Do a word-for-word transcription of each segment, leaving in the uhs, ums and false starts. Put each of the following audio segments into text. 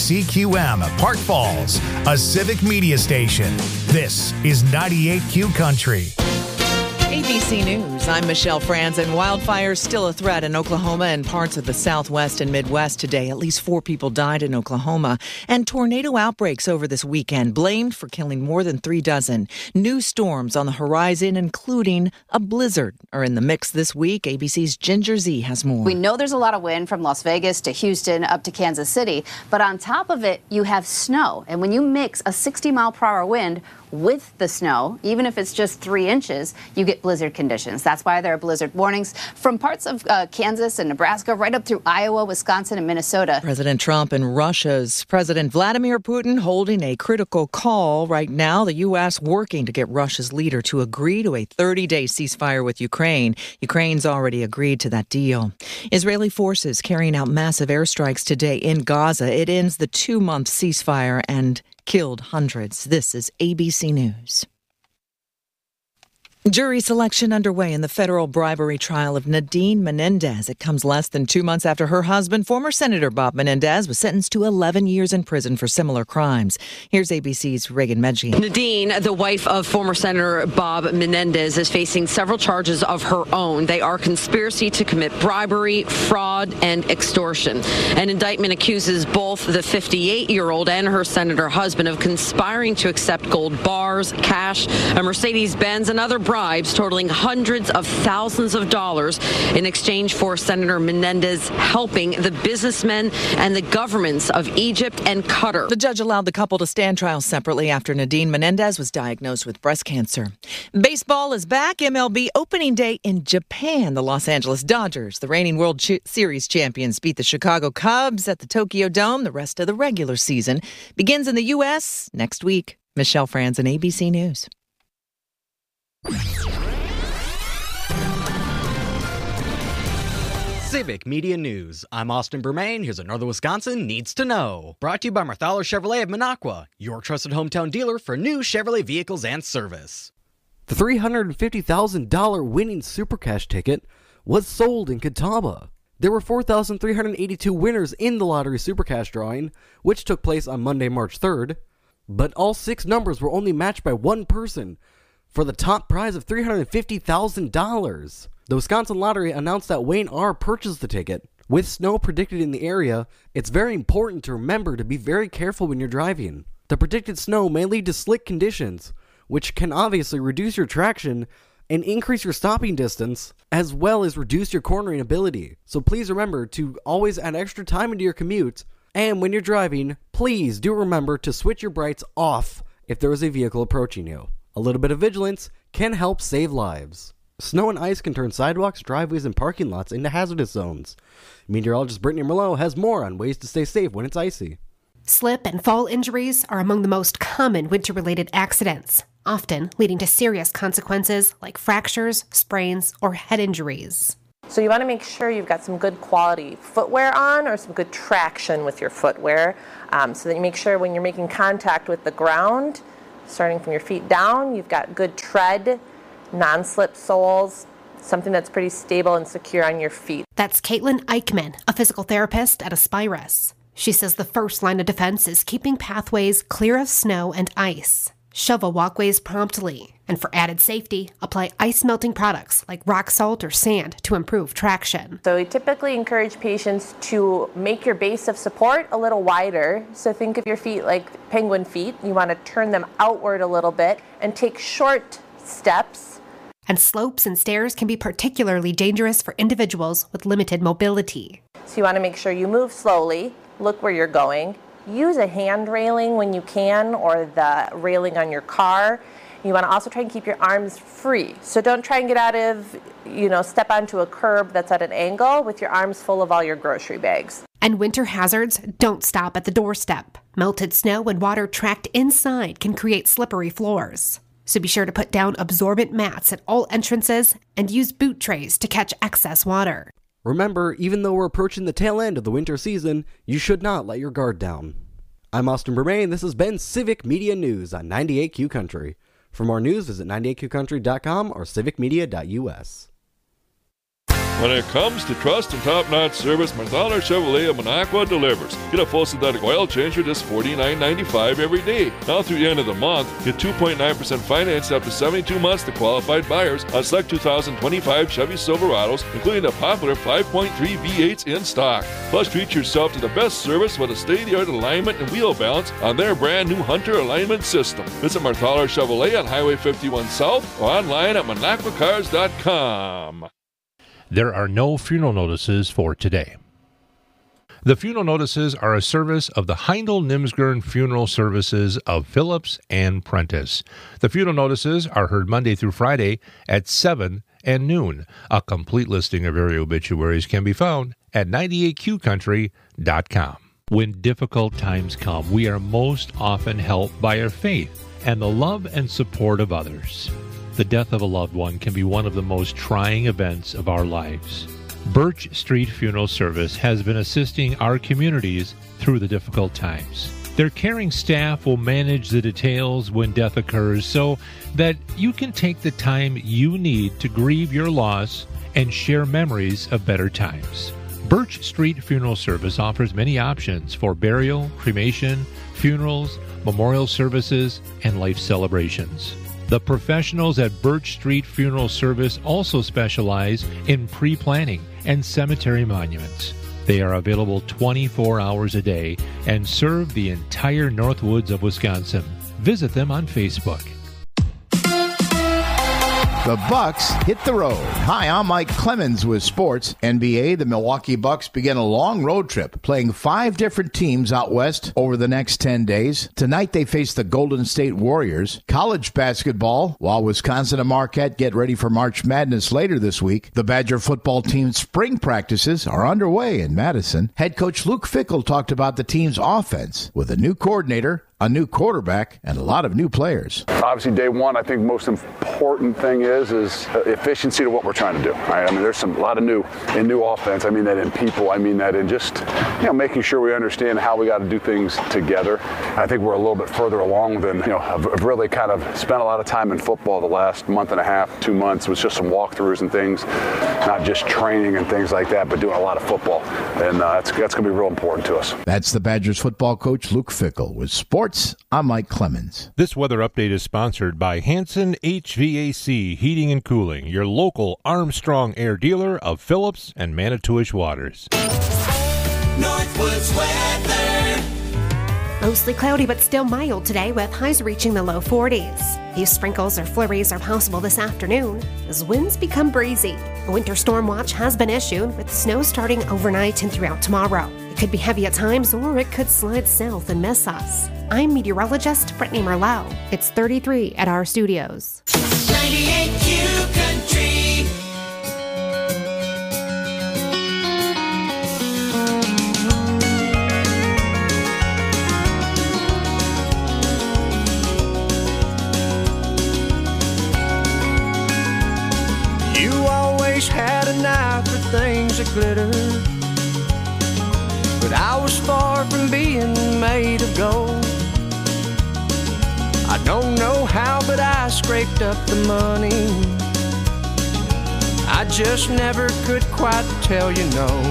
C Q M, Park Falls, a Civic Media station. This is ninety-eight Q Country. A B C News, I'm Michelle Franz, and wildfires still a threat in Oklahoma and parts of the Southwest and Midwest today. At least four people died in Oklahoma. And tornado outbreaks over this weekend, blamed for killing more than three dozen. New storms on the horizon, including a blizzard, are in the mix this week. A B C's Ginger Z has more. We know there's a lot of wind from Las Vegas to Houston up to Kansas City, but on top of it, you have snow. And when you mix a sixty mile per hour wind with the snow, even if it's just three inches, you get blizzard conditions. That's why there are blizzard warnings from parts of uh, Kansas and Nebraska right up through Iowa, Wisconsin, and Minnesota. President Trump and Russia's President Vladimir Putin holding a critical call right now. The U S working to get Russia's leader to agree to a thirty-day ceasefire with Ukraine. Ukraine's already agreed to that deal. Israeli forces carrying out massive airstrikes today in Gaza. It ends the two-month ceasefire and killed hundreds. This is A B C News. Jury selection underway in the federal bribery trial of Nadine Menendez. It comes less than two months after her husband, former Senator Bob Menendez, was sentenced to eleven years in prison for similar crimes. Here's A B C's Reagan Medji. Nadine, the wife of former Senator Bob Menendez, is facing several charges of her own. They are conspiracy to commit bribery, fraud, and extortion. An indictment accuses both the fifty-eight-year-old and her senator husband of conspiring to accept gold bars, cash, a Mercedes-Benz, and other bribes totaling hundreds of thousands of dollars in exchange for Senator Menendez helping the businessmen and the governments of Egypt and Qatar. The judge allowed the couple to stand trial separately after Nadine Menendez was diagnosed with breast cancer. Baseball is back. M L B opening day in Japan. The Los Angeles Dodgers, the reigning World Series champions, beat the Chicago Cubs at the Tokyo Dome. The rest of the regular season begins in the U S next week. Michelle Franz, A B C News. Civic Media News. I'm Austin Bermain. Here's another Wisconsin Needs to Know. Brought to you by Marthaler Chevrolet of Minocqua, your trusted hometown dealer for new Chevrolet vehicles and service. The three hundred fifty thousand dollars winning Super Cash ticket was sold in Catawba. There were four thousand three hundred eighty-two winners in the lottery Super Cash drawing, which took place on Monday, March third. But all six numbers were only matched by one person for the top prize of three hundred fifty thousand dollars. The Wisconsin Lottery announced that Wayne R. purchased the ticket. With snow predicted in the area, it's very important to remember to be very careful when you're driving. The predicted snow may lead to slick conditions, which can obviously reduce your traction and increase your stopping distance, as well as reduce your cornering ability. So please remember to always add extra time into your commute, and when you're driving, please do remember to switch your brights off if there is a vehicle approaching you. A little bit of vigilance can help save lives. Snow and ice can turn sidewalks, driveways, and parking lots into hazardous zones. Meteorologist Brittany Merlot has more on ways to stay safe when it's icy. Slip and fall injuries are among the most common winter-related accidents, often leading to serious consequences like fractures, sprains, or head injuries. So you want to make sure you've got some good quality footwear on or some good traction with your footwear, um, so that you make sure when you're making contact with the ground, starting from your feet down, you've got good tread, non-slip soles, something that's pretty stable and secure on your feet. That's Caitlin Eichman, a physical therapist at Aspirus. She says the first line of defense is keeping pathways clear of snow and ice. Shovel walkways promptly. And for added safety, apply ice-melting products like rock salt or sand to improve traction. So we typically encourage patients to make your base of support a little wider. So think of your feet like penguin feet. You want to turn them outward a little bit and take short steps. And slopes and stairs can be particularly dangerous for individuals with limited mobility. So you want to make sure you move slowly, look where you're going, use a hand railing when you can, or the railing on your car. You want to also try and keep your arms free. So don't try and get out of, you know, step onto a curb that's at an angle with your arms full of all your grocery bags. And winter hazards don't stop at the doorstep. Melted snow and water trapped inside can create slippery floors. So be sure to put down absorbent mats at all entrances and use boot trays to catch excess water. Remember, even though we're approaching the tail end of the winter season, you should not let your guard down. I'm Austin Bermain. This has been Civic Media News on ninety-eight Q Country. For more news, visit ninety-eight Q country dot com or civic media dot U S. When it comes to trust and top-notch service, Marthaler Chevrolet of Minocqua delivers. Get a full synthetic oil change for just forty-nine ninety-five every day. Now through the end of the month, get two point nine percent financed up to seventy-two months to qualified buyers on select two thousand twenty-five Chevy Silverados, including the popular five point three V eights in stock. Plus, treat yourself to the best service with a state-of-the-art alignment and wheel balance on their brand new Hunter alignment system. Visit Marthaler Chevrolet on Highway fifty-one South or online at minocqua cars dot com. There are no funeral notices for today. The funeral notices are a service of the Heindel Nimsgern Funeral Services of Phillips and Prentice. The funeral notices are heard Monday through Friday at seven and noon. A complete listing of area obituaries can be found at ninety-eight Q country dot com. When difficult times come, we are most often helped by our faith and the love and support of others. The death of a loved one can be one of the most trying events of our lives. Birch Street Funeral Service has been assisting our communities through the difficult times. Their caring staff will manage the details when death occurs so that you can take the time you need to grieve your loss and share memories of better times. Birch Street Funeral Service offers many options for burial, cremation, funerals, memorial services, and life celebrations. The professionals at Birch Street Funeral Service also specialize in pre-planning and cemetery monuments. They are available twenty-four hours a day and serve the entire Northwoods of Wisconsin. Visit them on Facebook. The Bucks hit the road. Hi, I'm Mike Clemens with sports. N B A, the Milwaukee Bucks begin a long road trip, playing five different teams out west over the next ten days. Tonight, they face the Golden State Warriors. College basketball, while Wisconsin and Marquette get ready for March Madness later this week, the Badger football team's spring practices are underway in Madison. Head coach Luke Fickell talked about the team's offense with a new coordinator, a new quarterback, and a lot of new players. Obviously, day one, I think most important thing is is efficiency to what we're trying to do. Right? I mean, there's some a lot of new in new offense. I mean that in people. I mean that in just you know making sure we understand how we got to do things together. I think we're a little bit further along than you know. I've, I've really kind of spent a lot of time in football the last month and a half, two months. It was just some walkthroughs and things, not just training and things like that, but doing a lot of football, and uh, that's that's going to be real important to us. That's the Badgers football coach Luke Fickell with sports. I'm Mike Clemens. This weather update is sponsored by Hanson H V A C Heating and Cooling, your local Armstrong Air dealer of Phillips and Manitowish Waters. Northwoods weather. Mostly cloudy but still mild today with highs reaching the low forties. Few sprinkles or flurries are possible this afternoon as winds become breezy. A winter storm watch has been issued with snow starting overnight and throughout tomorrow. It could be heavy at times or it could slide south and miss us. I'm meteorologist Brittany Merlot. It's thirty-three at our studios. ninety-eight Q Country. You always had an eye for things that glitter, but I was far from being made of gold. I don't know how, but I scraped up the money. I just never could quite tell you no.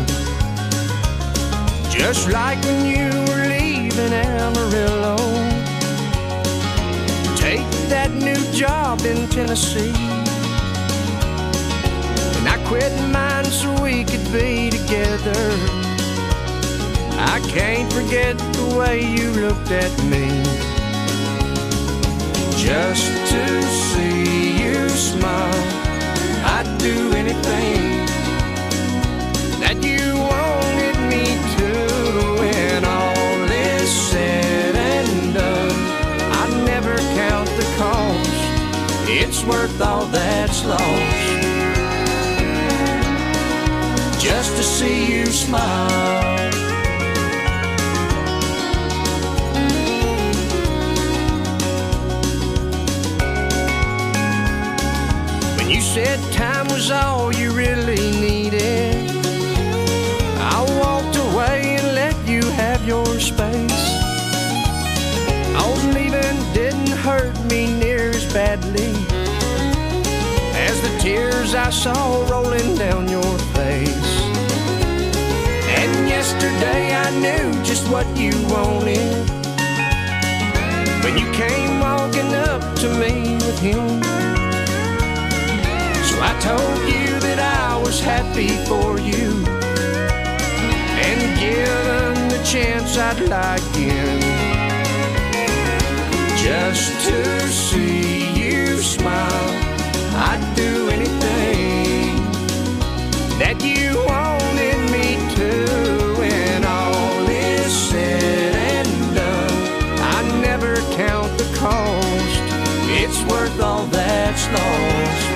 Just like when you were leaving Amarillo, take that new job in Tennessee, and I quit mine so we could be together. I can't forget the way you looked at me. Just to see you smile, I'd do anything that you wanted me to. When all is said and done, I never count the cost. It's worth all that's lost just to see you smile. You said time was all you really needed. I walked away and let you have your space. Oh, leaving didn't hurt me near as badly as the tears I saw rolling down your face. Yesterday I knew just what you wanted, when you came walking up to me with him. So I told you that I was happy for you, and given the chance I'd like in, just to see you smile, I'd do anything that you wanted me to. When all is said and done, I never count the cost. It's worth all that's lost,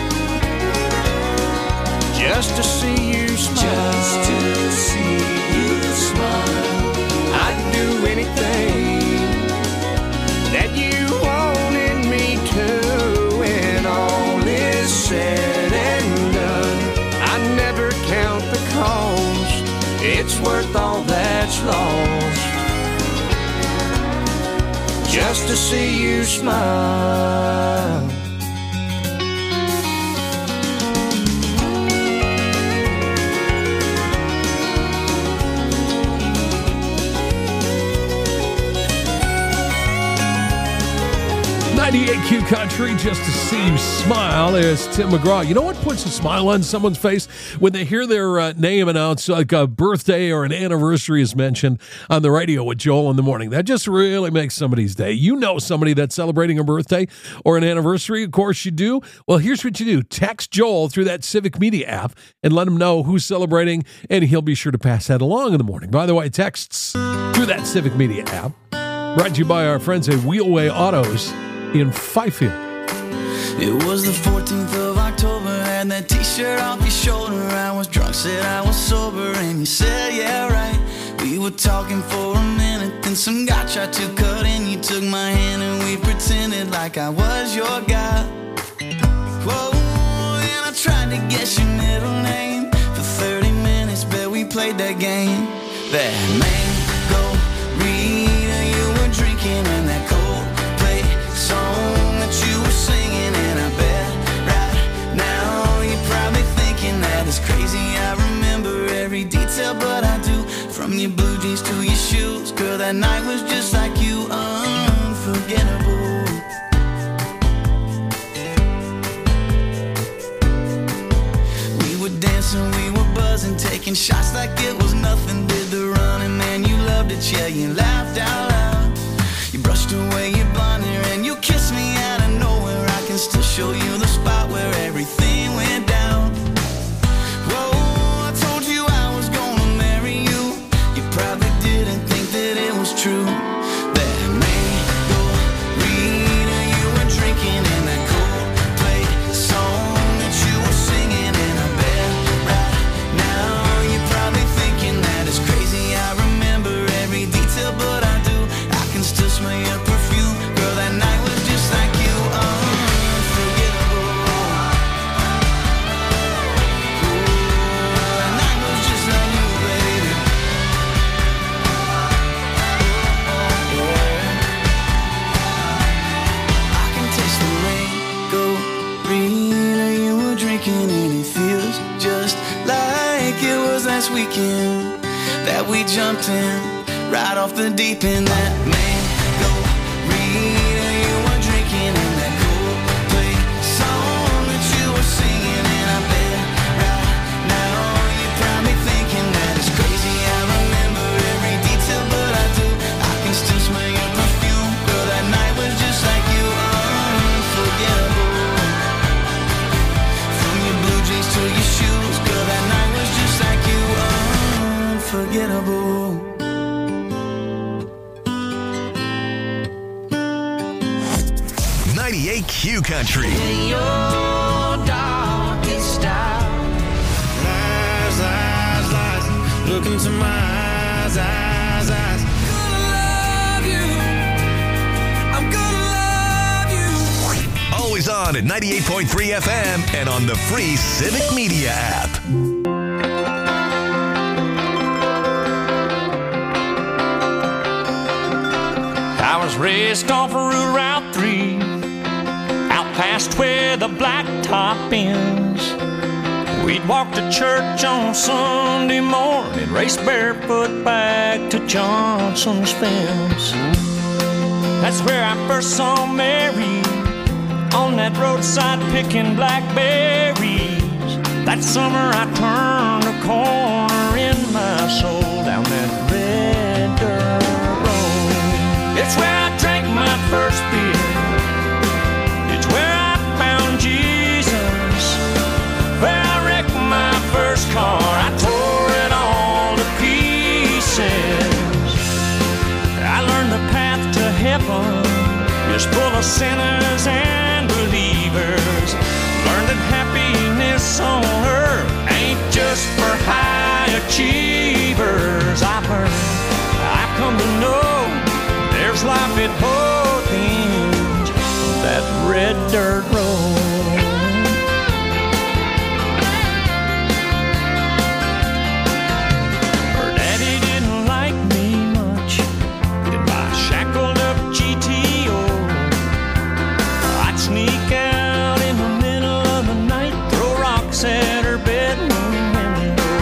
just to see you smile. Just to see you smile, I'd do anything that you wanted me to. When all is said and done, I never count the cost. It's worth all that's lost, just to see you smile. ninety-eight Q Country, just to see you smile. There's Tim McGraw. You know what puts a smile on someone's face? When they hear their uh, name announced, like a birthday or an anniversary is mentioned on the radio with Joel in the morning. That just really makes somebody's day. You know somebody that's celebrating a birthday or an anniversary. Of course you do. Well, here's what you do. Text Joel through that Civic Media app and let him know who's celebrating, and he'll be sure to pass that along in the morning. By the way, texts through that Civic Media app brought to you by our friends at Wheelway Autos in Fifield. It was the fourteenth of October, had that t-shirt off your shoulder. I was drunk, said I was sober, and you said, yeah, right. We were talking for a minute, then some guy tried to cut in. You took my hand and we pretended like I was your guy. Whoa, and I tried to guess your middle name. For thirty minutes, bet we played that game. That mango Rita you were drinking, and that cold song that you were singing, and I bet right now you're probably thinking that it's crazy. I remember every detail, but I do. From your blue jeans to your shoes, girl, that night was just like you, unforgettable. We were dancing, we were buzzing, taking shots like it was nothing. Did the running, man, you loved it, yeah, you laughed out loud. You brushed away your blonde hair and you kissed me out of nowhere. I can still show you the spot where everything went down. Whoa, I told you I was gonna marry you. You probably didn't think that it was true. That mango Rita you were drinking, and that Coldplay song that you were singing, and I bet right now you're probably thinking that it's crazy. I remember every detail, but I do. I can still smell your perfume, girl, that night was just like you, unforgettable. Ooh, that night was just like you, baby. Oh, yeah. I can taste the mango Rita you were drinking, and it feels just like it was last weekend that we jumped in right off the deep end. That mango Rita you were drinking, and that Coldplay song that you were singing, and I bet right now you're probably thinking that it's crazy. I remember every detail, but I do. I can still smell your perfume, girl, that night was just like you, unforgettable. From your blue jeans to your shoes, girl, that night was just like you, unforgettable. ninety-eight Q Country. Your darkest hour. Lies, lies, lies. Look into my eyes, eyes, eyes. Love you. I'm gonna love you. Always on at ninety-eight point three F M and on the free Civic Media app. I was raced off of Route three, out past where the blacktop ends. We'd walk to church on Sunday morning, race barefoot back to Johnson's fence. That's where I first saw Mary, on that roadside picking blackberries. That summer I turned a corner in my soul down that red dirt road. It's where I drank my first beer. It's where I found Jesus. Where I wrecked my first car. I tore it all to pieces. I learned the path to heaven is full of sinners and believers. Learned that happiness on earth ain't just for high achievers. I've heard, I've come to know there's life at both ends of that red dirt road. Her daddy didn't like me much, and I shackled up G T O. I'd sneak out in the middle of the night, throw rocks at her bedroom window.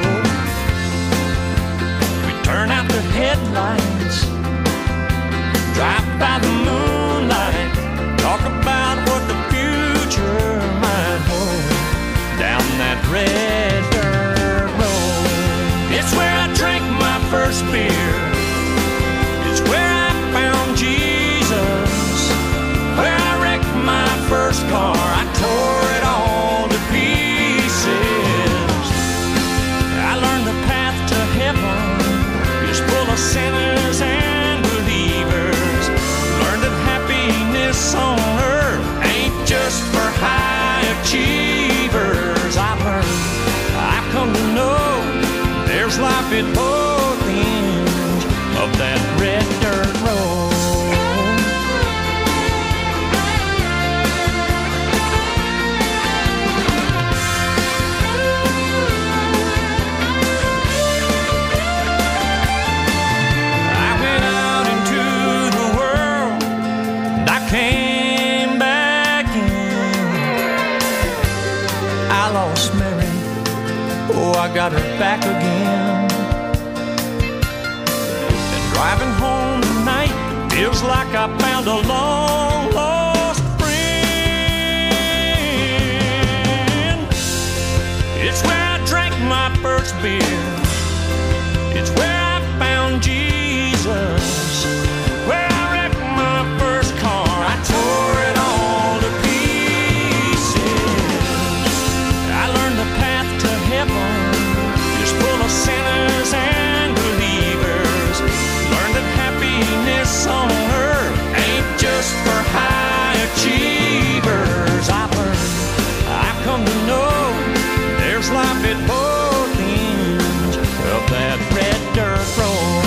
We'd turn out the headlights, drive by the moonlight, talk about what the future might hold down that red dirt road. It's where I drank my first beer. It's where I found Jesus. Where I wrecked my first car. I tore it all to pieces. I learned the path to heaven is full of sinners and believers. Learned that happiness on earth ain't just for high achievers. I've heard, I've come to know there's life at both ends of that red dirt road. I went out into the world and I came back in. I lost Mary, oh, I got her back again. And driving home tonight feels like I found a long lost friend. It's where I drank my first beer. It's where I found Jesus. Where I wrecked my first car. I tore it all to pieces. I learned the path to heaven is full of sinners and believers. Learned that happiness on earth ain't just for high achievers. I've heard, I've come to know there's life at both ends of that red dirt road.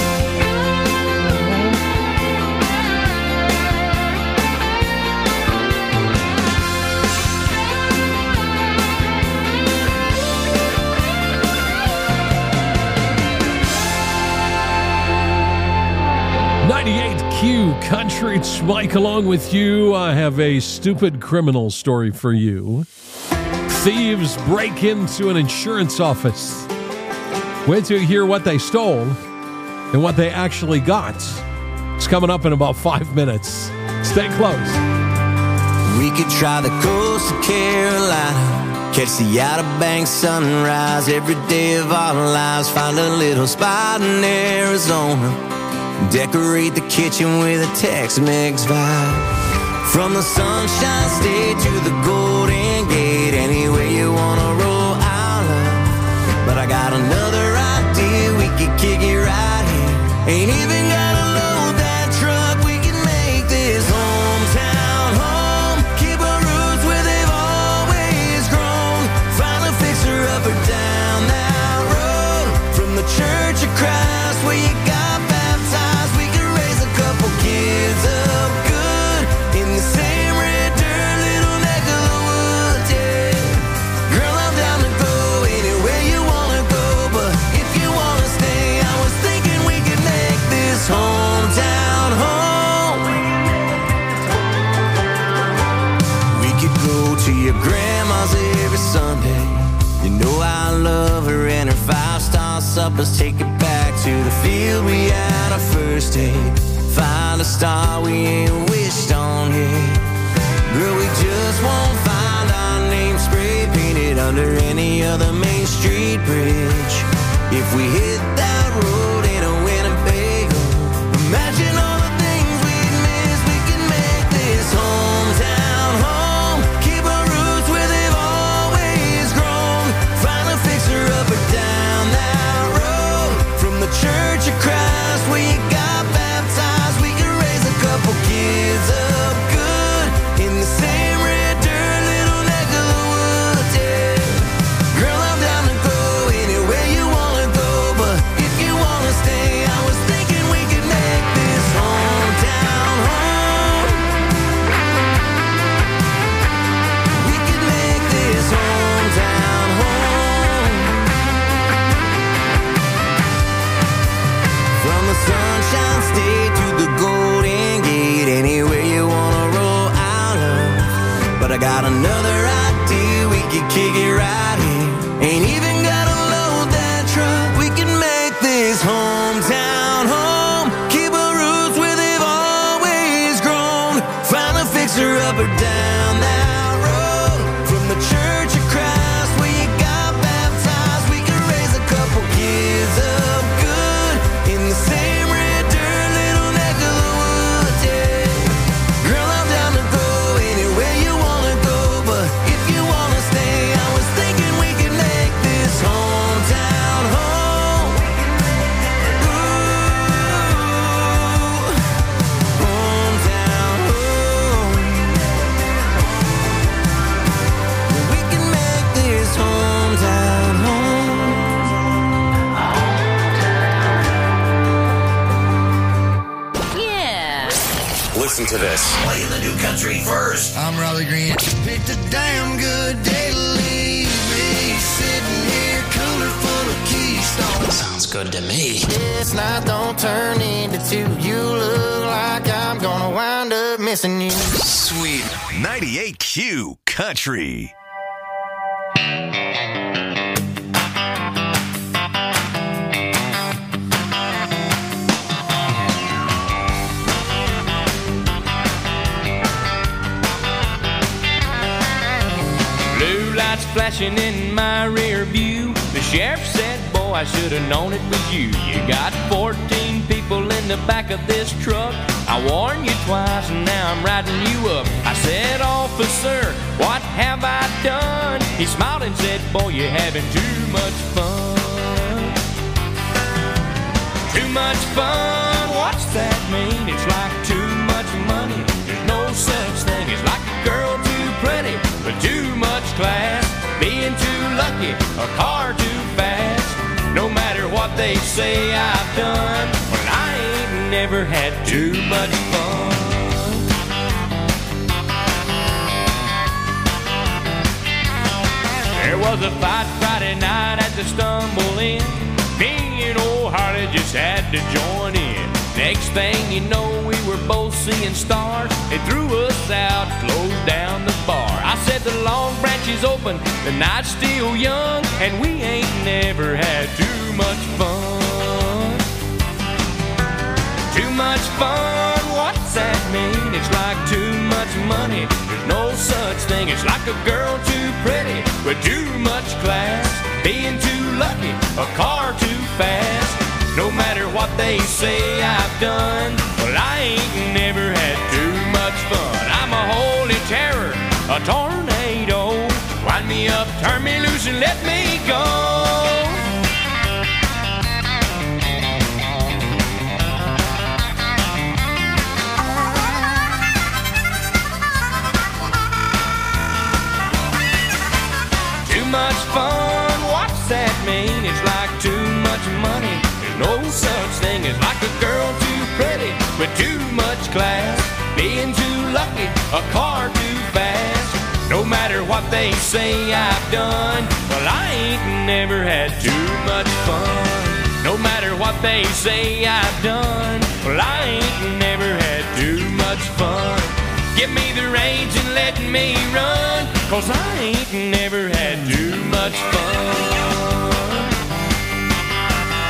ninety-eight Q Country, it's Mike along with you. I have a stupid criminal story for you. Thieves break into an insurance office. Wait till you hear what they stole and what they actually got. It's coming up in about five minutes. Stay close. We could try the coast of Carolina, catch the Outer Banks sunrise every day of our lives. Find a little spot in Arizona, decorate the kitchen with a Tex-Mex vibe. From the Sunshine State to the Golden Gate, anywhere you wanna roll, I'll love. But I got another idea, we could kick it right here. Ain't even gotta load that truck, we can make this hometown home. Keep our roots where they've always grown. Find a fixer-upper down that road. From the Church of Christ where you got baptized, we could raise a couple kids up good in the same red dirt little neck of the woods, yeah. Girl, I'm down to go anywhere you wanna go, but if you wanna stay, I was thinking we could make this home. up, let's take it back to the field we had our first date. Find a star we ain't wished on yet. Girl, we just won't find our name spray painted under any other Main Street bridge. If we hit that road in a Winnebago, imagine all the things we'd miss. We can make this hometown home. Keep our roots where they've always grown. Find a fixer-upper down that road. From the Church of Christ where you got baptized, we can raise a couple kids up good in the same red dirt, little neck of the woods, yeah. Girl, I'm down to go anywhere you wanna go, but if you wanna stay, I was thinking we could make this hometown home. We could make this hometown home. From the Sunshine State to the Golden Gate, anywhere you wanna roll out of. But I got another idea, we could kick it right here. Ain't even gotta load that truck. We can make this hometown home. Keep our roots where they've always grown. Find a fixer-upper down that road. From the Church of Christ where you got baptized, we can raise a couple kids up good in the same red dirt, little neck of the woods, yeah. Girl, I'm down to go anywhere you wanna go, but if you wanna stay, I was thinking we could make this hometown home. Ooh, hometown home. We can make this hometown home. Yeah. Listen to this. Playing the new country first. I'm Raleigh Green. Picked a damn good day to leave me. Sitting here, cooler full of Keystone. Sounds good to me. This night don't turn into two. You look like I'm gonna wind up missing you. Sweet. ninety-eight Q Country. Blue lights flashing in my rear view. The sheriff said, boy, I should have known it was you. You got fourteen people in the back of this truck. I warned you twice and now I'm riding you up. I said, officer, what have I done? He smiled and said, boy, you're having too much fun. Too much fun, what's that mean? It's like too much money. There's no such thing. It's like a girl too pretty with too much class, being too lucky, a car too fast. No matter what they say I've done, well, I ain't never had too much fun. There was a fight Friday night at the Stumble Inn. Me and old Harley just had to join in. Next thing you know, we were both seeing stars. They threw us out, closed down the bar. I said the Long Branch is open, the night's still young, and we ain't never had too much fun. Too much fun, what's that mean? It's like too much money. There's no such thing. It's like a girl too pretty with too much class, being too lucky, a car too fast. No matter what they say I've done, well, I ain't never had too much fun. I'm a holy terror, a tornado. Wind me up, turn me loose, and let me go. Too much fun, what's that mean? It's like too much money. No such thing as like a girl too pretty with too much class, being too lucky, a car too fast. No matter what they say I've done, well, I ain't never had too much fun. No matter what they say I've done, well, I ain't never had too much fun. Give me the reins and let me run, 'cause I ain't never had too much fun.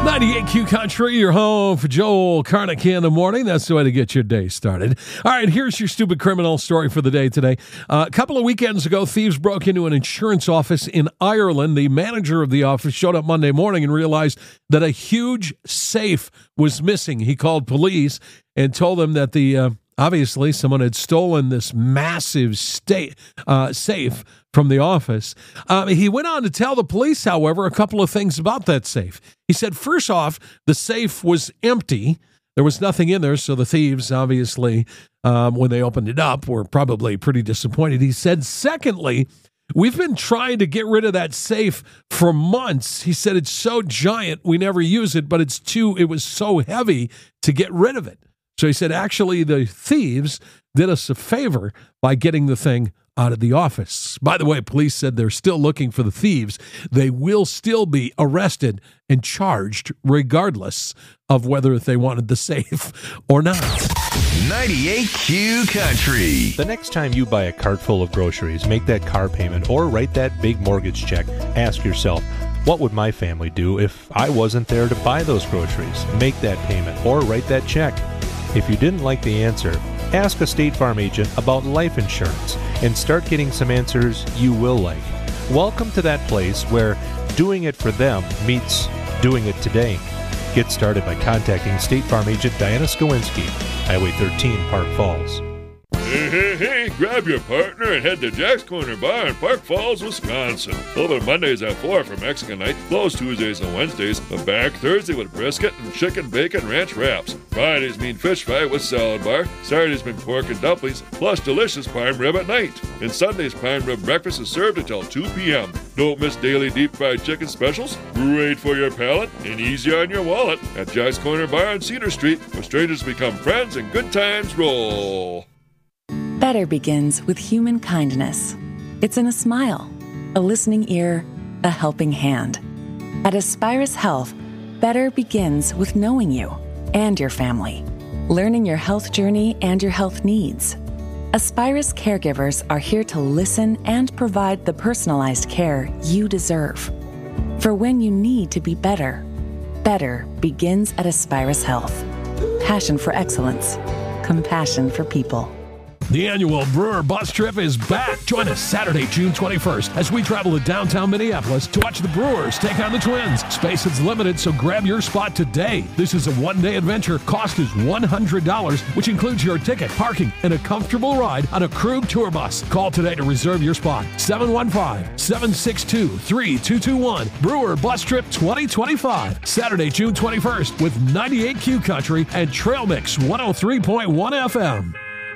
ninety-eight Q Country, your home for Joel Carnick in the morning. That's the way to get your day started. All right, here's your stupid criminal story for the day today. Uh, a couple of weekends ago, thieves broke into an insurance office in Ireland. The manager of the office showed up Monday morning and realized that a huge safe was missing. He called police and told them that the uh, obviously someone had stolen this massive sta- uh, safe from the office. Um, he went on to tell the police, however, a couple of things about that safe. He said, first off, the safe was empty. There was nothing in there, so the thieves, obviously, um, when they opened it up, were probably pretty disappointed. He said, secondly, we've been trying to get rid of that safe for months. He said, it's so giant, we never use it, but it's too, it was so heavy to get rid of it. So he said, actually, the thieves did us a favor by getting the thing out of the office. By the way, police said they're still looking for the thieves. They will still be arrested and charged regardless of whether they wanted the safe or not. ninety-eight Q Country. The next time you buy a cart full of groceries, make that car payment, or write that big mortgage check, ask yourself, what would my family do if I wasn't there to buy those groceries, make that payment, or write that check? If you didn't like the answer, ask a State Farm agent about life insurance and start getting some answers you will like. Welcome to that place where doing it for them meets doing it today. Get started by contacting State Farm agent Diana Skowinski, Highway thirteen, Park Falls. Hey, hey, hey, grab your partner and head to Jack's Corner Bar in Park Falls, Wisconsin. Open Mondays at four for Mexican night, closed Tuesdays and Wednesdays, but back Thursday with brisket and chicken bacon ranch wraps. Fridays mean fish fry with salad bar. Saturdays mean pork and dumplings, plus delicious prime rib at night. And Sundays, prime rib breakfast is served until two p.m. Don't miss daily deep fried chicken specials, great for your palate and easy on your wallet at Jack's Corner Bar on Cedar Street, where strangers become friends and good times roll. Better begins with human kindness. It's in a smile, a listening ear, a helping hand. At Aspirus Health, better begins with knowing you and your family, learning your health journey and your health needs. Aspirus caregivers are here to listen and provide the personalized care you deserve. For when you need to be better, better begins at Aspirus Health. Passion for excellence, compassion for people. The annual Brewer Bus Trip is back. Join us Saturday, June twenty-first, as we travel to downtown Minneapolis to watch the Brewers take on the Twins. Space is limited, so grab your spot today. This is a one-day adventure. Cost is one hundred dollars, which includes your ticket, parking, and a comfortable ride on a Krug tour bus. Call today to reserve your spot. seven one five, seven six two, three two two one. Brewer Bus Trip twenty twenty-five. Saturday, June twenty-first, with ninety-eight Q Country and Trail Mix one oh three point one F M.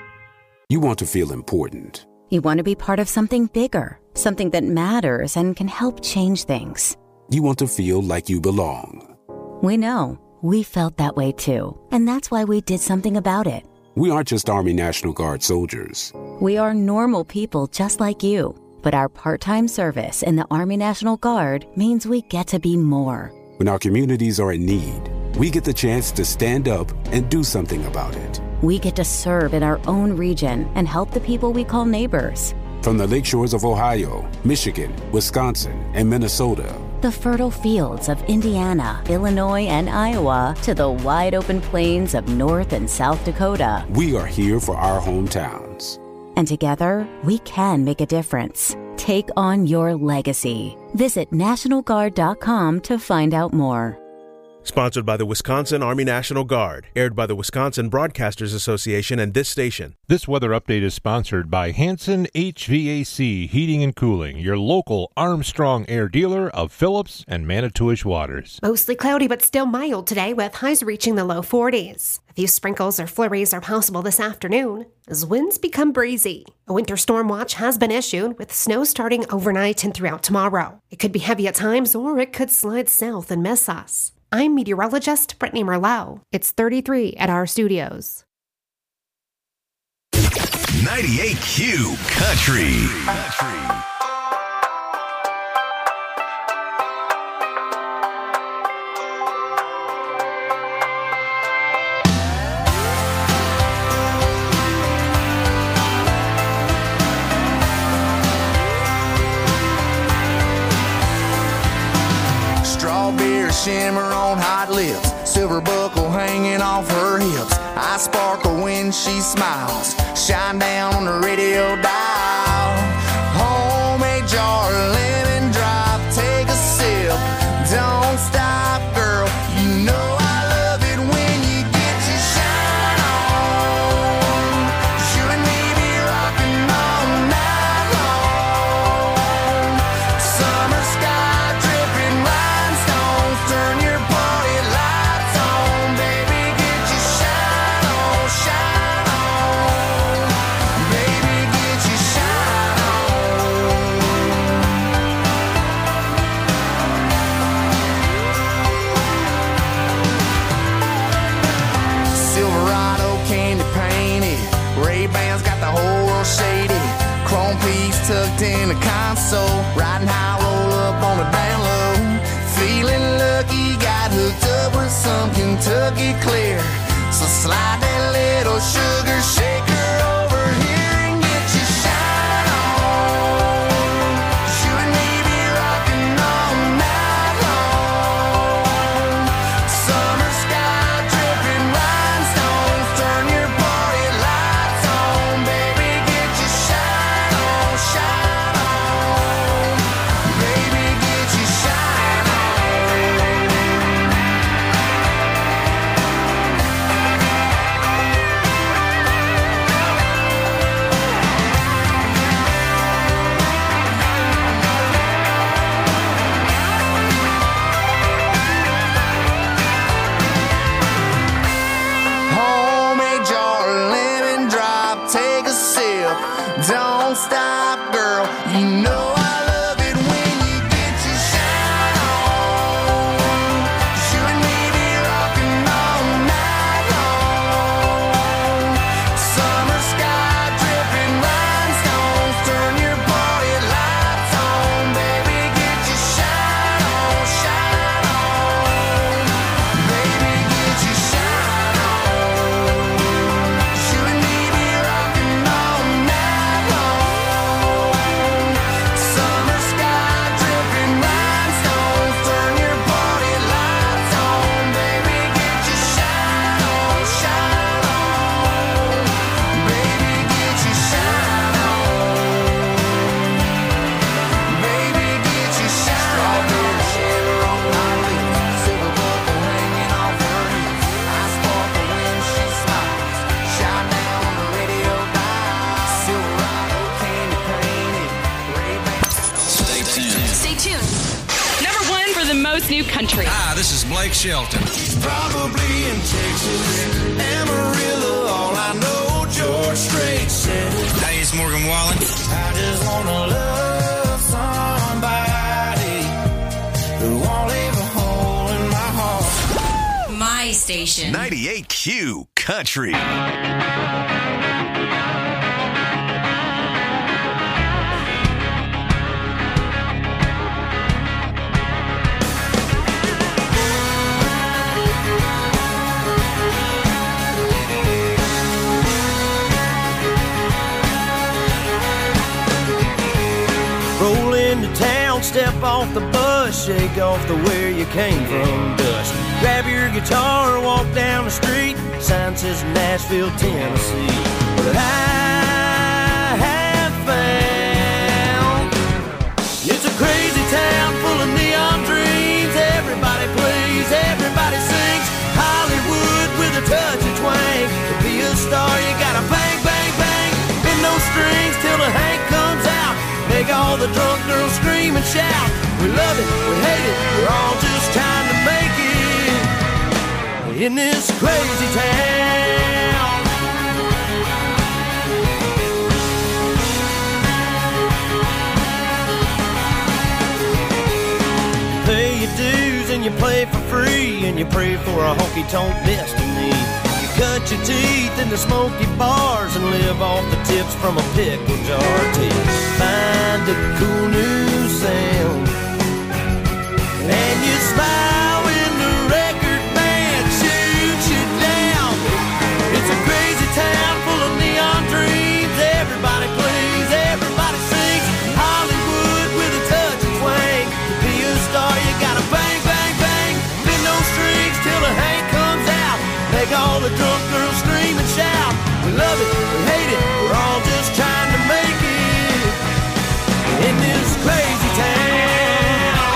You want to feel important. You want to be part of something bigger, something that matters and can help change things. You want to feel like you belong. We know. We felt that way too. And that's why we did something about it. We aren't just Army National Guard soldiers. We are normal people just like you. But our part-time service in the Army National Guard means we get to be more. When our communities are in need, we get the chance to stand up and do something about it. We get to serve in our own region and help the people we call neighbors. From the lake shores of Ohio, Michigan, Wisconsin, and Minnesota, the fertile fields of Indiana, Illinois, and Iowa, to the wide open plains of North and South Dakota, we are here for our hometowns. And together, we can make a difference. Take on your legacy. Visit National Guard dot com to find out more. Sponsored by the Wisconsin Army National Guard. Aired by the Wisconsin Broadcasters Association and this station. This weather update is sponsored by Hanson H V A C Heating and Cooling, your local Armstrong Air dealer of Phillips and Manitowish waters. Mostly cloudy but still mild today, with highs reaching the low forties. A few sprinkles or flurries are possible this afternoon as winds become breezy. A winter storm watch has been issued, with snow starting overnight and throughout tomorrow. It could be heavy at times, or it could slide south and miss us. I'm meteorologist Brittany Merlot. It's thirty-three at our studios. ninety-eight Q Country. Country. shimmer on hot lips, silver buckle hanging off her hips. I sparkle when she smiles, shine down on the radio dial. Homemade jar, lemon drop, take a sip. Don't stop, girl, you know I love it when you get your shine on. You and me be rocking all night long. Summer sky dripping rhinestones, turn your party lights on. Baby, get your shine on, shine on. Baby, get your shine on. Silverado candy painted, Ray-Bans got the whole world shaded. Chrome piece tucked in the console, riding high, roll up on the down low. Feeling lucky, got hooked up with some Kentucky clear. So slide that little sugar shaker over here and get your shine on. You and me be rocking all night long. Summer sky dripping rhinestones, turn your party lights on. Baby, get your shine on, shine on. Baby, get your shine on. Homemade jar, lemon drop, take a sip. Don't stop, girl, you know I love it when you get your shine on. You and me be rocking all night long. Summer sky dripping rhinestones, turn your party lights on. Baby, get your shine on, shine on. Baby, get your shine on. You and me be rocking all night long. Summer sky dripping rhinestones, turn your party lights on. Baby, get your shine on, shine on. Baby, get your shine on. Baby, get your shine on. Strawberry shimmer on my lips, silver buckle hanging off her hips. I sparkle when she smiles, shine down on the radio dial. Silverado candy painted, Ray-Ban. Stay tuned. Stay tuned. Number one for the most new country. Hi, this is Blake Shelton. Probably in Texas, Amarillo, all I know, George Strait said it. Hey, it's Morgan Wallen. I just wanna love somebody who won't leave a hole in my heart. My station. ninety-eight Q Country. Roll into town, step off the bus, shake off the where you came from dust. Grab your guitar, walk down the street, sign says Nashville, Tennessee. But I have found it's a crazy town full of neon dreams. Everybody plays, everybody sings. Hollywood with a touch of twang. To be a star, you gotta bang, bang, bang. Bend those strings till the Hank comes out. Make all the drunk girls scream and shout. We love it, we hate it, we're all just trying to make it in this crazy town. You pay your dues and you play for free, and you pray for a honky-tonk destiny. You cut your teeth in the smoky bars and live off the tips from a pickle jar till you find a cool new sound. And you smile when the record band shoots you down. It's a crazy town full of neon dreams. Everybody plays, everybody sings. Hollywood with a touch of twang. To be a star, you gotta bang, bang, bang. Make all the drunk girls scream and shout. We love it, we hate it, we're all just trying to make it in this crazy town.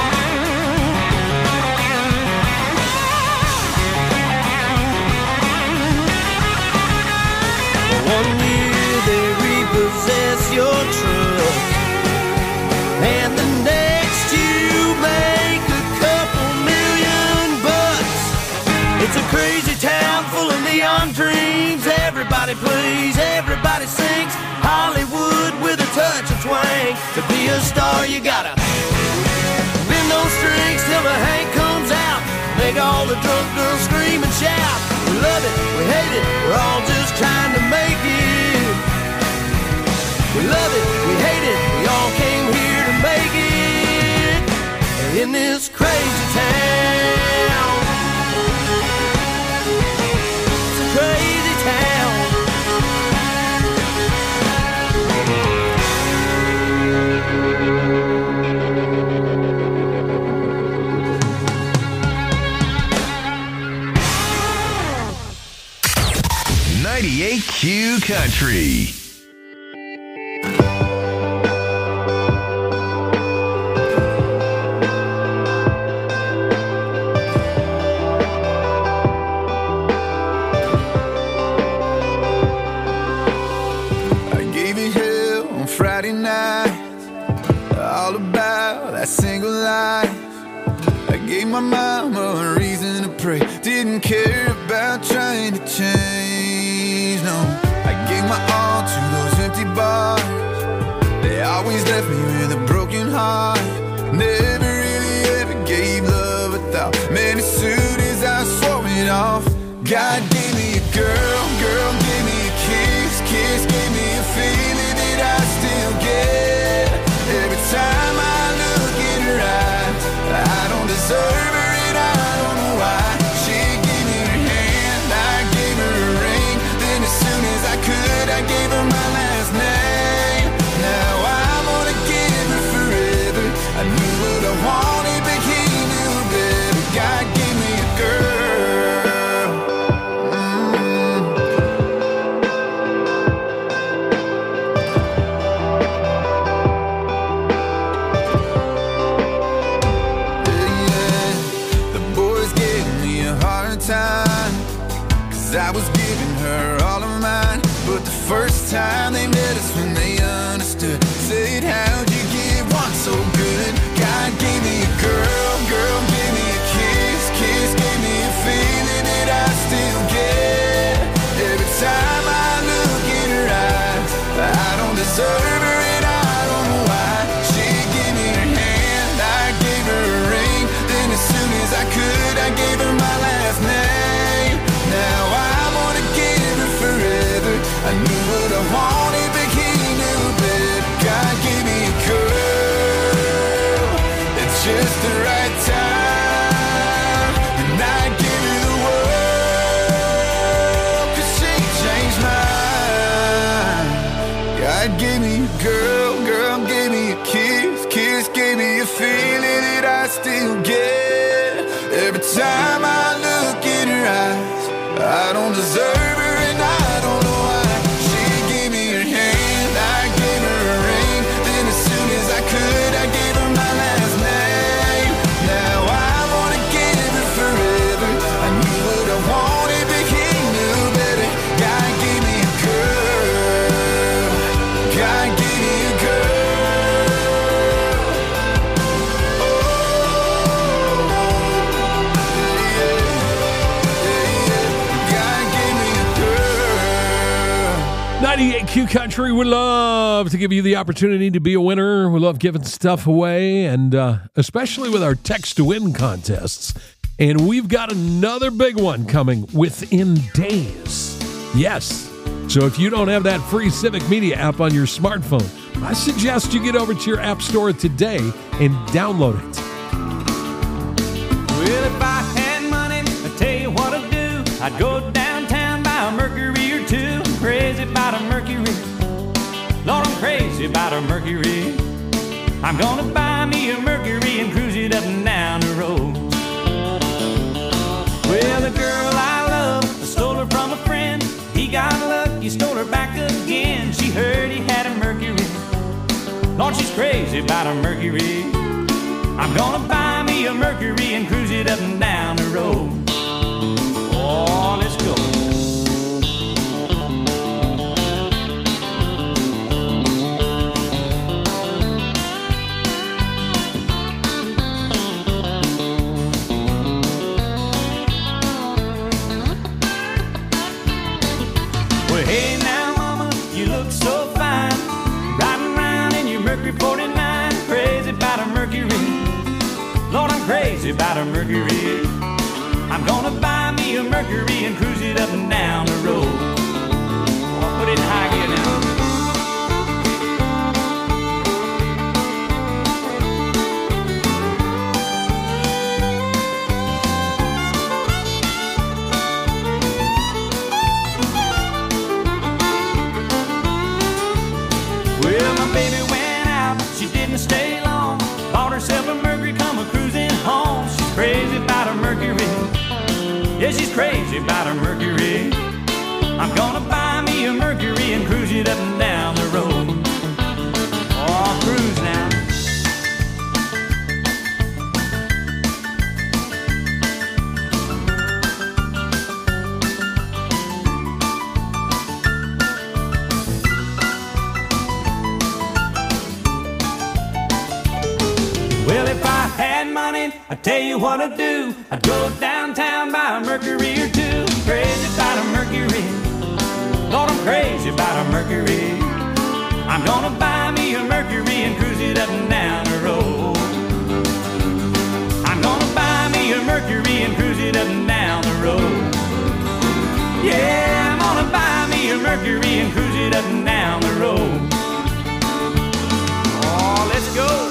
One year they repossess your truck, and the next you make a couple million bucks. It's a crazy town full of neon dreams. Everybody plays, everybody sings. Hollywood with a touch of twang. To be a star you gotta bend those strings till the Hank comes out. Make all the drunk girls scream and shout. We love it, we hate it, we're all just trying to make it. We love it, we hate it, we all came here to make it in this crazy town. It's a crazy town. ninety-eight Q Country. I gave you hell on Friday night, all about that single life. I gave my mama a reason to pray, didn't care about trying to change, no. I gave my all to those empty bars, they always left me with a broken heart. Never really ever gave love a thought, man, as soon as I swore it off. God gave me a girl, girl gave me a kiss, kiss gave me a feeling that I still get. Every time I look in her eyes, I don't deserve her and I don't know why. She gave me her hand, I gave her a ring, then as soon as I could I gave her my last name. Now I'm gonna give her forever. I knew what I wanted but he knew better. God gave me a girl. I was giving her all of mine, but the first time they met us when they understood, said how'd you give one so good? God gave me a girl, girl gave me a kiss, kiss gave me a feeling that I still get. Every time I look in her eyes, I don't deserve her and I don't know why. She gave me her hand, I gave her a ring, then as soon as I could I gave her my last name. Now I'm gonna give her forever. I knew what I wanted, but he knew better. God gave me a girl at just the right time, and I give her the world, 'cause she changed mine. God gave me a girl, girl gave me a kiss, kiss gave me a feeling that I still get. Every time I look in her eyes, I don't deserve her and I don't know why. She gave me her hand, I gave her a ring, then as soon as I could I gave her my last name. Now I wanna give her forever. I knew what I wanted but he knew better. God gave me a girl, God gave me a girl. ninety-eight Q Country, we love to give you the opportunity to be a winner. We love giving stuff away, and uh, especially with our text to win contests. And we've got another big one coming within days. Yes. So if you don't have that free Civic Media app on your smartphone, I suggest you get over to your app store today and download it. Well, if I had money, I'd tell you what I'd do. I'd go downtown, buy a Mercury or two. I'm crazy about a Mercury. Lord, I'm crazy about a Mercury. I'm gonna buy me a Mercury and cruise it up and down the road. Well, the girl I love, the story she heard he had a Mercury. Lord, she's crazy about a Mercury. I'm gonna buy me a Mercury and cruise it up and down the road. Oh, let's go. Well, hey now, mama, you look so fine, riding around in your Mercury forty-nine. Crazy about a Mercury. Lord, I'm crazy about a Mercury. I'm gonna buy me a Mercury and cruise it up and down the road. Oh, put it in high gear now. Well, my baby went out, she didn't stay long. Bought herself a Mercury, come a cruising home. She's crazy about a Mercury. Yeah, she's crazy about a Mercury. I'm gonna buy me a Mercury and cruise it up and down the road. Oh, cruise now. Well, if I had money, I'd tell you what I'd do. I'd go downtown, buy a Mercury or two. Crazy about a Mercury. Lord, I'm crazy about a Mercury. I'm gonna buy me a Mercury and cruise it up and down the road. I'm gonna buy me a Mercury and cruise it up and down the road. Yeah, I'm gonna buy me a Mercury and cruise it up and down the road. Oh, let's go.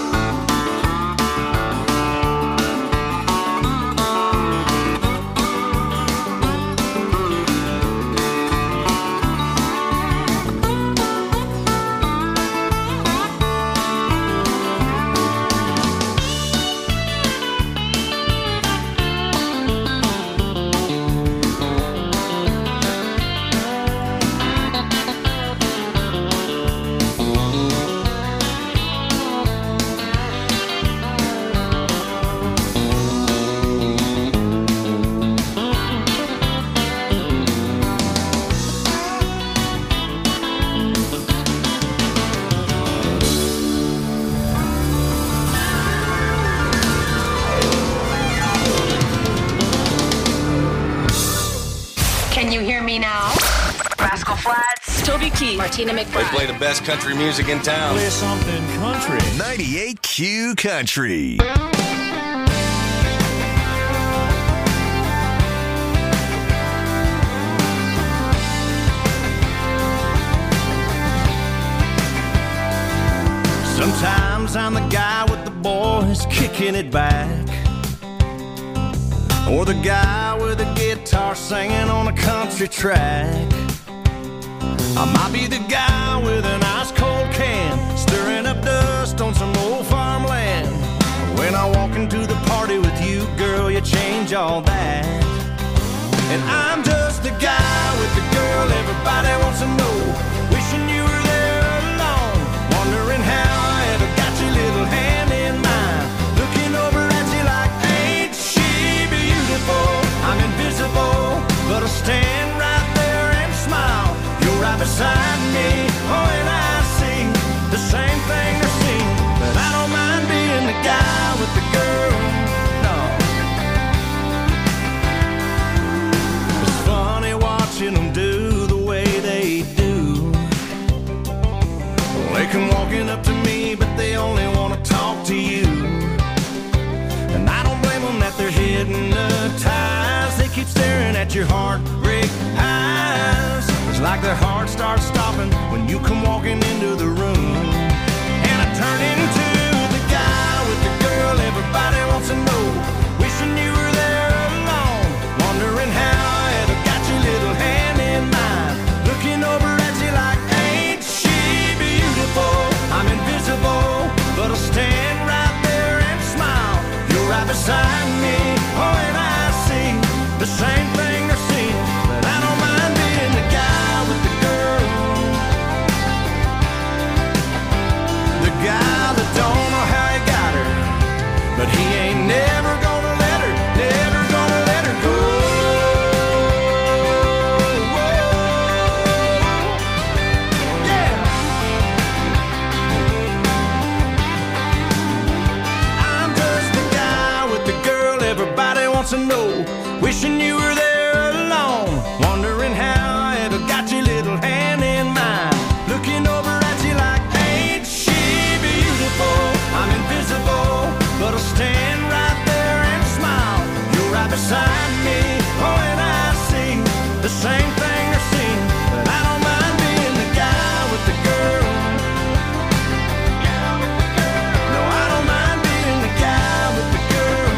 Can you hear me now? Rascal Flatts, Toby Keith, Martina They McBride. play the best country music in town. Play something country. ninety-eight Q Country. Sometimes I'm the guy with the boys kicking it back, or the guy with a guitar singing on a country track. I might be the guy with an ice cold can, stirring up dust on some old farmland. When I walk into the party with you, girl, you change all that. And I'm just the guy with the girl everybody wants to know, wishing you were there alone, wondering how I ever got your little hand in mine, looking over at you like, ain't she beautiful? I'm invisible, but I stand right there and smile. You're right beside me, oh, and I see the same thing they're seeing, but I don't mind being the guy with the girl, no. It's funny watching them do the way they do. They come walking up to me, but they only want to talk to you. And I don't blame them that they're hypnotized. They keep staring at your heartbreak eyes. It's like their heart starts stopping when you come walking into the room. And I turn into the guy with the girl everybody wants to know, wishing you were there alone, wondering how I ever got your little hand in mine, looking over at you like, ain't she beautiful? I'm invisible, but I'll stand right there and smile. You're right beside me, oh, and I see the same thing they're seeing, but I don't mind being the guy with the girl. wishing you were there alone, wondering how I ever got your little hand in mine, looking over at you like, ain't she beautiful? I'm invisible, but I'll stand right there and smile. You're right beside me, oh, and I see the same thing I've seen, but I don't mind being the guy with the girl. No, I don't mind being the guy with the girl.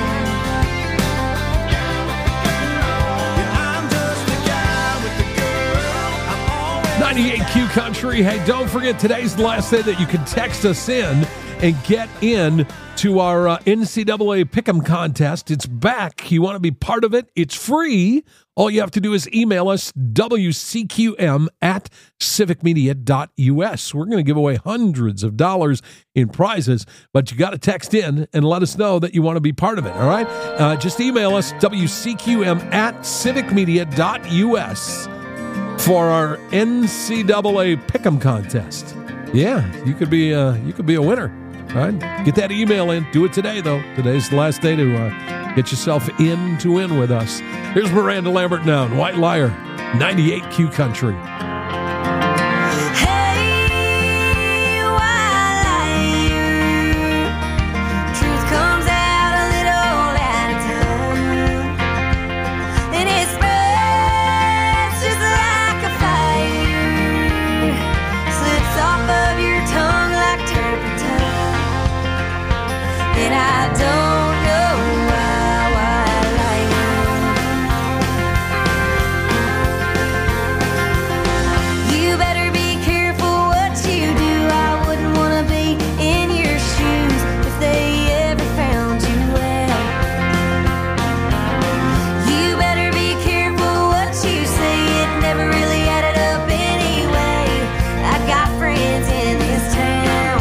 Yeah, I'm just the guy with the girl. I'm always ninety-eight Q Country. Hey, don't forget, today's the last day that you can text us in and get in to our uh, N C double A Pick'em contest. It's back. You want to be part of it? It's free. All you have to do is email us, W C Q M at civic media dot U S. We're going to give away hundreds of dollars in prizes, but you got to text in and let us know that you want to be part of it, all right? Uh, just email us, W C Q M at civic media dot U S for our N C double A Pick'em contest. Yeah, you could be uh, you could be a winner. All right, get that email in. Do it today, though. Today's the last day to uh, get yourself in to win with us. Here's Miranda Lambert now, and White Liar, ninety-eight Q Country. Truth comes out a little at a time, and it spreads just like a fire, slips off of your tongue like turpentine, and I don't know why, why I like you. You better be careful what you do. I wouldn't want to be in your shoes if they ever found you out. You better be careful what you say. It never really added up anyway. I got friends in this town.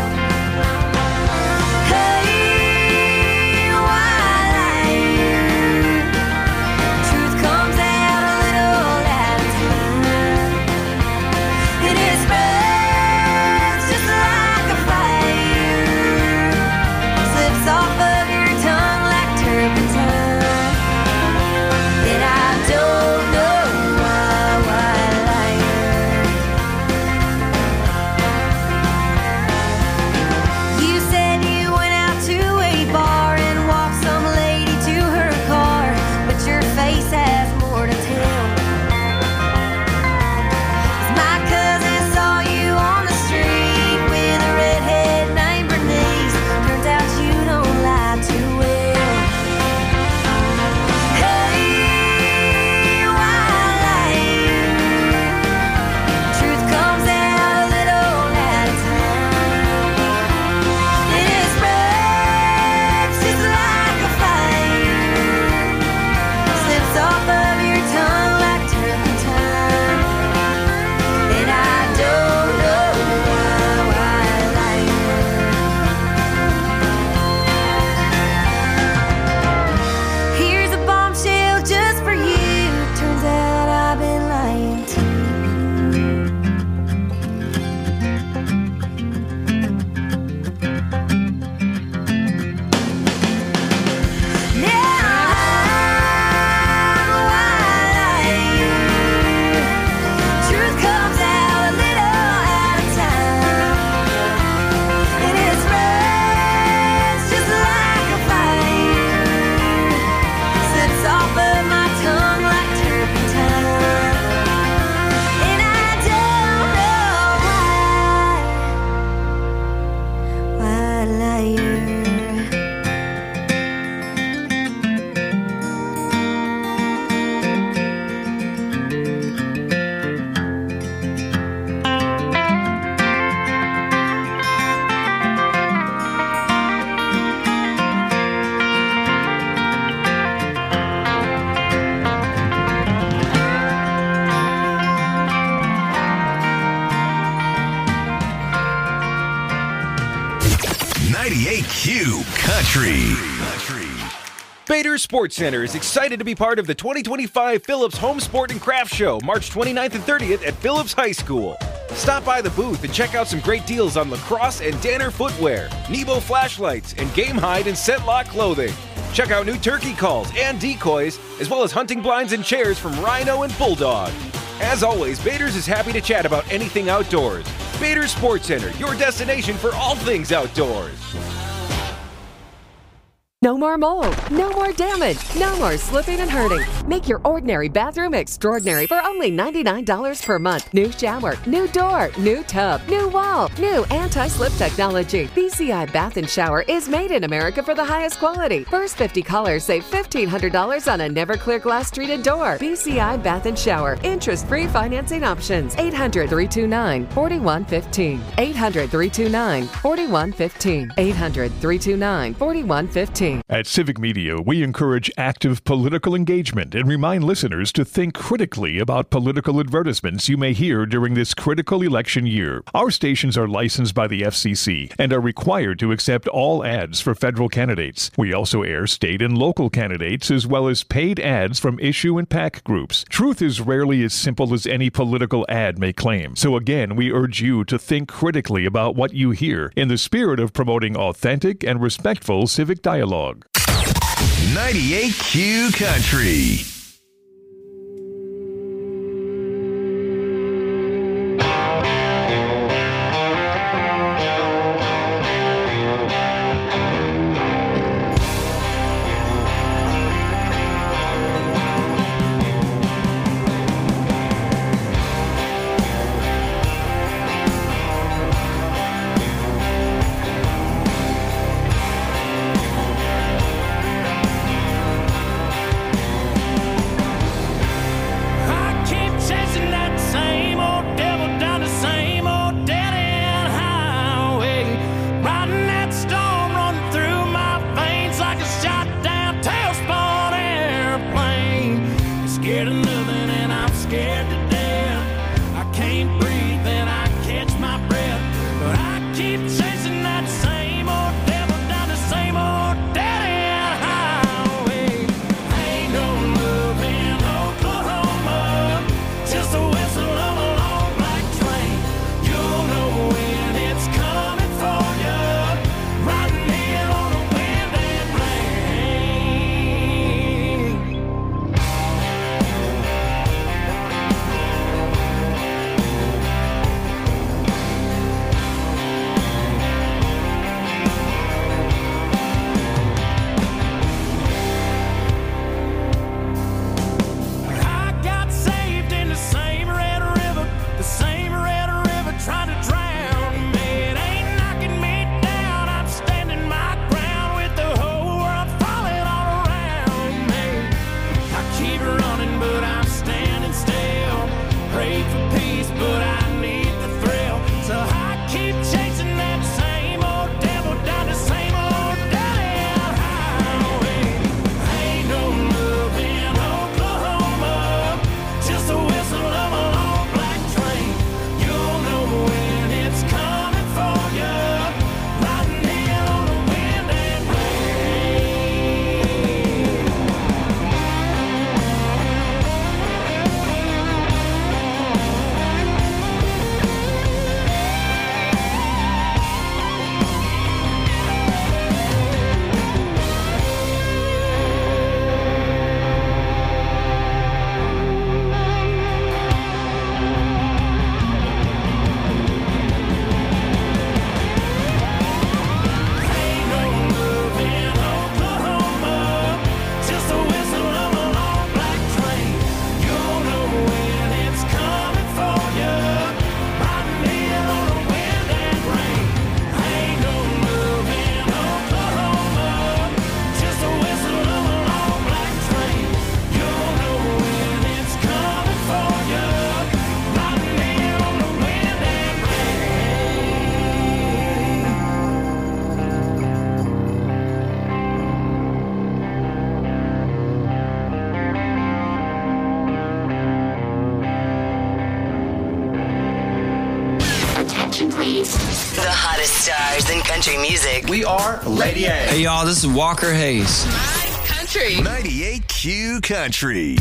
Hey, why lie? Truth comes out a little at a time, and it spreads just like a fire, slips off of your tongue like turpentine, and I don't know why, why lie. You said you went out to a bar and walked some lady to her car, but your face has more to tell. 'Cause my cousin saw you on the street with a redhead named Bernice. Turns out you don't lie too well. Hey, why lie? Truth comes out a little at a time, and it spreads just like a fire, slips off of your tongue like turpentine, and I don't know why, why lie. Here's a bombshell just for you. Turns out I've been lying too. Truth comes out a little at a time, and it spreads just like a fire, slips off of my tongue like turpentine, and I don't know why, why liar. ninety-eight Q Country. Bader Sports Center is excited to be part of the twenty twenty-five Phillips Home Sport and Craft Show, March twenty-ninth and thirtieth at Phillips High School. Stop by the booth and check out some great deals on lacrosse and Danner footwear, Nebo flashlights, and game hide and scent lock clothing. Check out new turkey calls and decoys, as well as hunting blinds and chairs from Rhino and Bulldog. As always, Bader's is happy to chat about anything outdoors. Bader's Sports Center, your destination for all things outdoors. No more mold, no more damage, no more slipping and hurting. Make your ordinary bathroom extraordinary for only ninety-nine dollars per month. New shower, new door, new tub, new wall, new anti-slip technology. B C I Bath and Shower is made in America for the highest quality. First fifty callers save fifteen hundred dollars on a never clear glass treated door. B C I Bath and Shower. Interest-free financing options. eight hundred, three two nine, four one one five. eight hundred, three two nine, four one one five. eight hundred, three two nine, four one one five. At Civic Media, we encourage active political engagement and remind listeners to think critically about political advertisements you may hear during this critical election year. Our stations are licensed by the F C C and are required to accept all ads for federal candidates. We also air state and local candidates as well as paid ads from issue and PAC groups. Truth is rarely as simple as any political ad may claim. So again, we urge you to think critically about what you hear in the spirit of promoting authentic and respectful civic dialogue. ninety-eight Q Country. The hottest stars in country music. We are Lady A. Hey, y'all, this is Walker Hayes. Country. ninety-eight Q Country.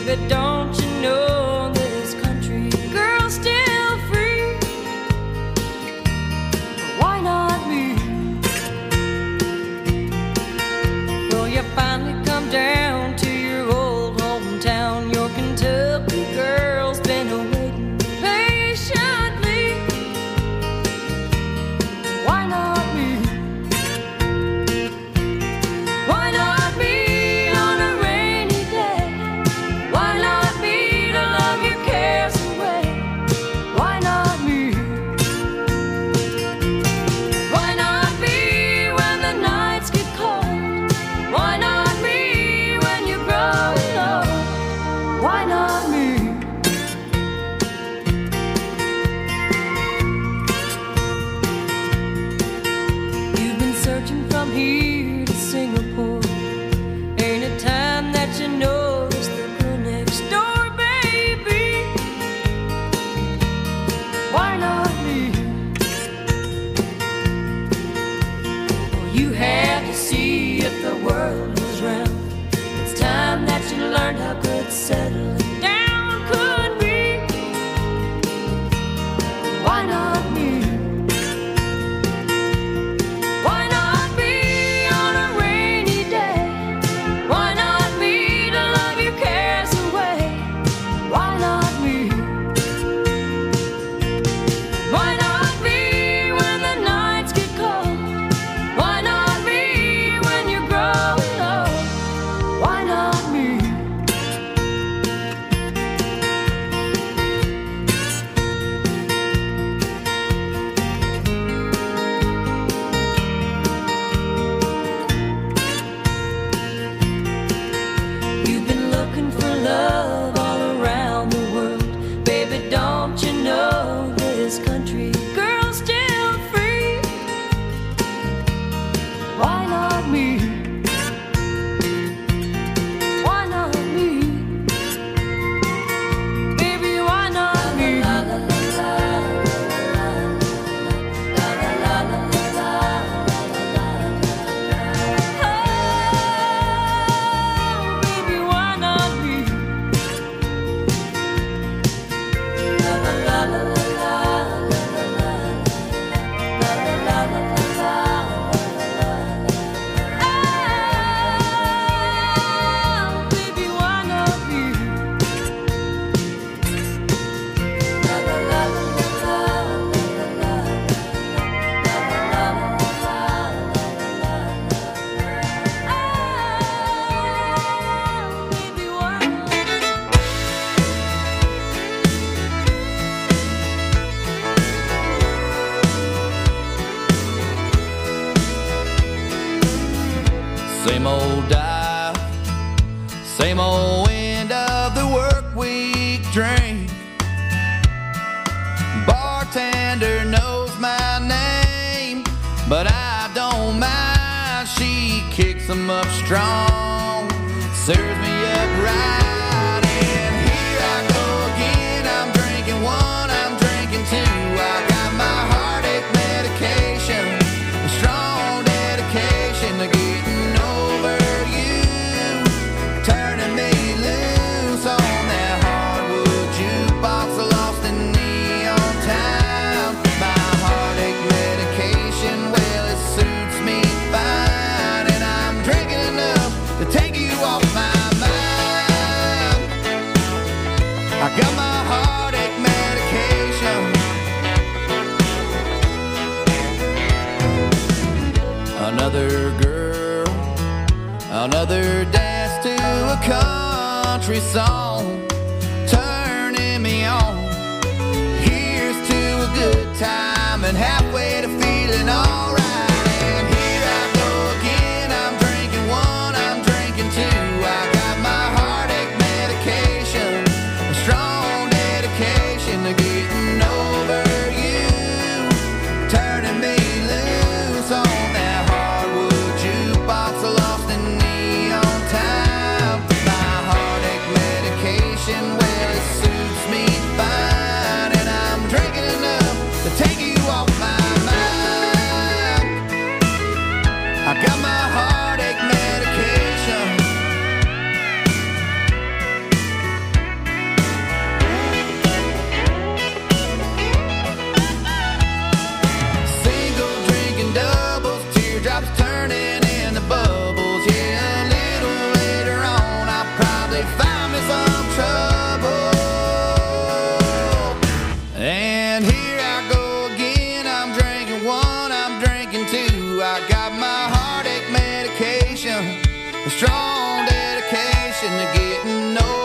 Baby, don't you know this country girl's still free? Why not me? Well, you finally come down to your old hometown. Your Kentucky girl's been waiting patiently. Why not me? Why not me on a rainy day? Why not me to love your cares away? Why not me? Why not me when the nights get cold? Why not me when you're growing old? Why not me? You've been searching from here to Singapore. Ain't it time that you notice the girl next door, baby? Why not me? Well, you had to see if the world was round. It's time that you learned how good settling down could be. Why not me? Why not me on a rainy day? Why not me to love your cares away? Why not me? Why not me when the nights get cold? Why not me when you're growing old? Why not me? You've been looking for love all around the world. Baby, don't you know this country girl's still free? Why not me? Why not me? Baby, why not me? Oh, baby, why not me? Oh, baby, why not me? Same old dial, same old end of the work week drink. Bartender knows my name, but I don't mind. She kicks 'em up strong, serves me up right. And here I go again. I'm drinking one, I'm drinking two. I got my heartache medication, a strong dedication to getting over you, turning me loose on that hardwood jukebox, lost in neon town. My heartache medication, well, it suits me fine, and I'm drinking enough to take you off my mind. I got my heartache medication. Another girl, another dance to a country song, turning me on. Here's to a good time and halfway to feeling alright. And here I go again. I'm drinking one, I'm drinking two. I got my heartache medication, a strong dedication to getting over you, turning me loose on that hardwood jukebox, lost in neon time. My heartache medication. passion of getting old.